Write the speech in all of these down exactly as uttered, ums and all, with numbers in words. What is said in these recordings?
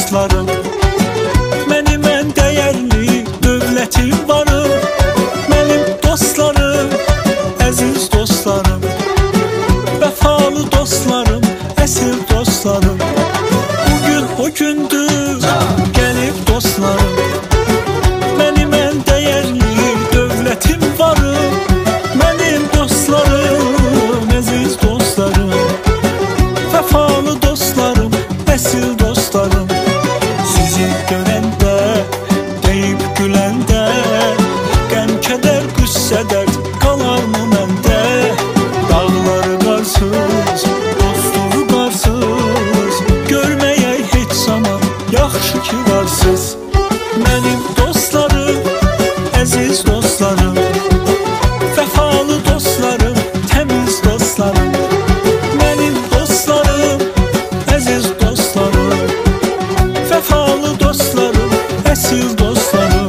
dostlarım. Mənim ən dəyərli dövlətim varım. Mənim dostlarım, əziz dostlarım, vəfalı dostlarım, əsl dostlarım. Bugün o gündür, gəlib dostlarım. Mənim ən dəyərli dövlətim varım. Mənim dostlarım, əziz dostlarım, vəfalı dostlarım, əsl dostlarım. Sizi görəndə, deyib güləndə, qəm, kədər, qüssə, dərd qalarmı məndə? Dağları qarsız, dostluğu qarsız, görməyək heç zaman, yaxşı ki varsız. Mənim dostlarım, əziz dostlarım, vəfalı dostlarım, təmiz dostlarım. Mənim dostlarım, əziz dostlarım, vəfalı dostlarım, əsl dostlarım.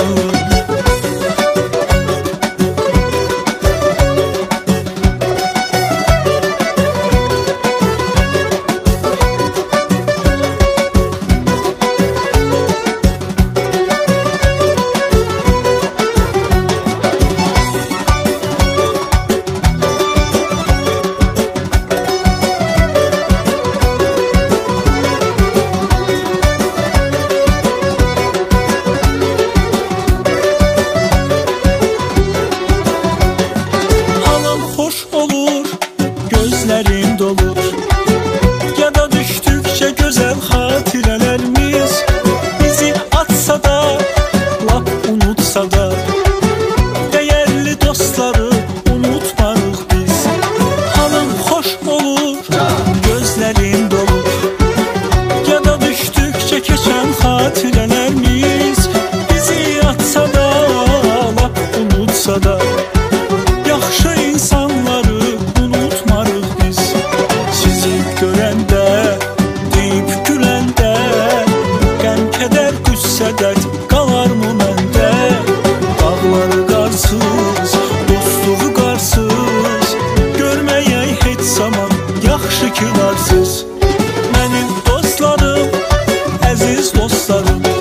Gözlərim dolur, yada düşdükcə gözəl xatirələrimiz. Bizi atsa da, lap unutsa da, dəyərli dostları unutmarıq biz. Halım xoş olur, gözlərim dolur, yada düşdükcə keçən xatirələrimiz. Bizi atsa da, lap unutsa da, yaxşı insanları görəndə, deyib güləndə, qəm, kədər, qüssə, dərd qalarmı məndə? Dağları qarsız, dostluğu qarsız, görməyək heç zaman, yaxşı ki varsız. Mənim dostlarım, əziz dostlarım,